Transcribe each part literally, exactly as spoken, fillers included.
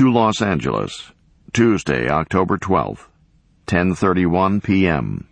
To Los Angeles, Tuesday, October twelfth, ten thirty-one p.m.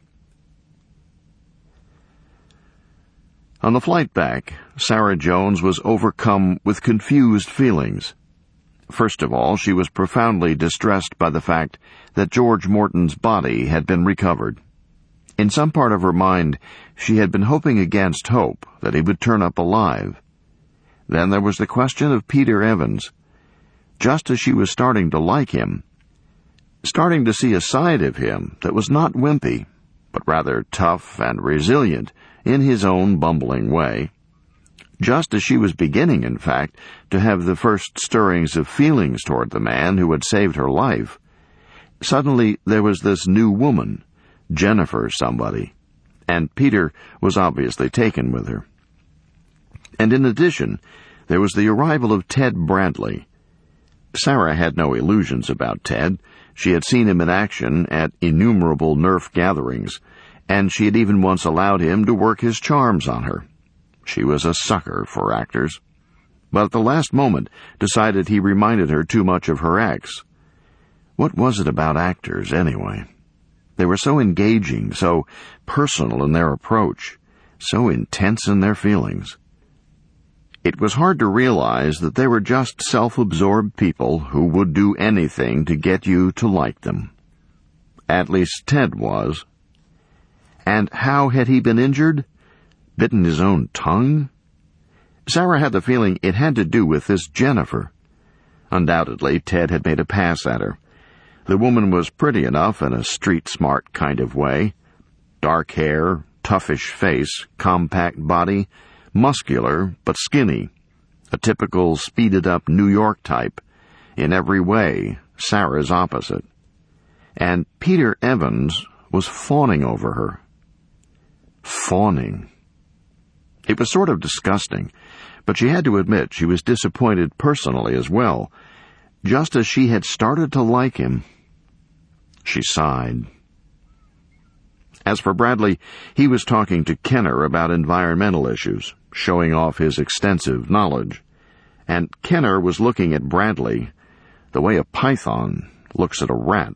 On the flight back, Sarah Jones was overcome with confused feelings. First of all, she was profoundly distressed by the fact that George Morton's body had been recovered. In some part of her mind, she had been hoping against hope that he would turn up alive. Then there was the question of Peter Evans. Just as she was starting to like him, starting to see a side of him that was not wimpy, but rather tough and resilient in his own bumbling way, just as she was beginning, in fact, to have the first stirrings of feelings toward the man who had saved her life, suddenly there was this new woman, Jennifer somebody, and Peter was obviously taken with her. And in addition, there was the arrival of Ted Bradley. Sarah had no illusions about Ted. She had seen him in action at innumerable Nerf gatherings, and she had even once allowed him to work his charms on her. She was a sucker for actors, but at the last moment decided he reminded her too much of her ex. What was it about actors, anyway? They were so engaging, so personal in their approach, so intense in their feelings. It was hard to realize that they were just self-absorbed people who would do anything to get you to like them. At least Ted was. And how had he been injured? Bitten his own tongue? Sarah had the feeling it had to do with this Jennifer. Undoubtedly, Ted had made a pass at her. The woman was pretty enough in a street-smart kind of way. Dark hair, toughish face, compact body, muscular but skinny, a typical speeded-up New York type, in every way Sarah's opposite. And Peter Evans was fawning over her. Fawning. It was sort of disgusting, but she had to admit she was disappointed personally as well. Just as she had started to like him, she sighed. As for Bradley, he was talking to Kenner about environmental issues, showing off his extensive knowledge. And Kenner was looking at Bradley the way a python looks at a rat.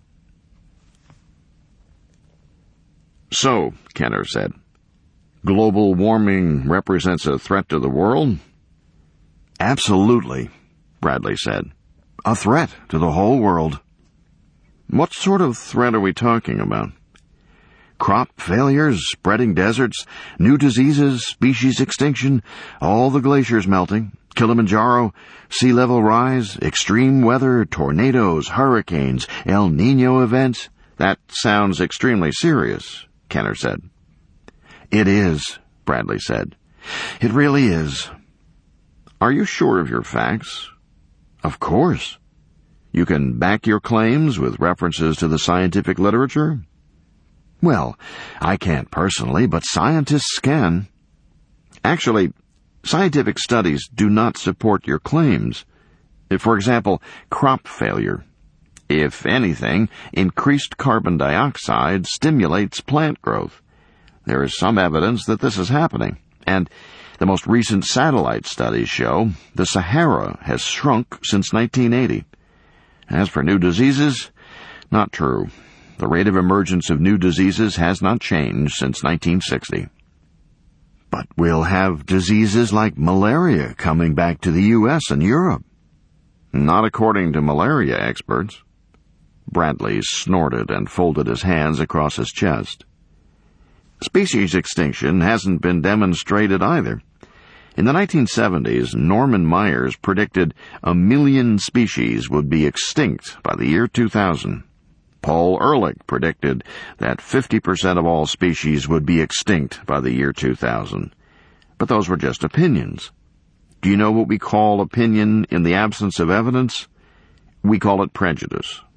So, Kenner said, global warming represents a threat to the world? Absolutely, Bradley said. A threat to the whole world. What sort of threat are we talking about? Crop failures, spreading deserts, new diseases, species extinction, all the glaciers melting, Kilimanjaro, sea level rise, extreme weather, tornadoes, hurricanes, El Niño events. That sounds extremely serious, Kenner said. It is, Bradley said. It really is. Are you sure of your facts? Of course. You can back your claims with references to the scientific literature? Well, I can't personally, but scientists can. Actually, scientific studies do not support your claims. For example, crop failure. If anything, increased carbon dioxide stimulates plant growth. There is some evidence that this is happening, and the most recent satellite studies show the Sahara has shrunk since nineteen eighty. As for new diseases, not true. The rate of emergence of new diseases has not changed since nineteen sixty. But we'll have diseases like malaria coming back to the U S and Europe. Not according to malaria experts. Bradley snorted and folded his hands across his chest. Species extinction hasn't been demonstrated either. In the nineteen seventies, Norman Myers predicted a million species would be extinct by the year two thousand. Paul Ehrlich predicted that fifty percent of all species would be extinct by the year two thousand. But those were just opinions. Do you know what we call opinion in the absence of evidence? We call it prejudice.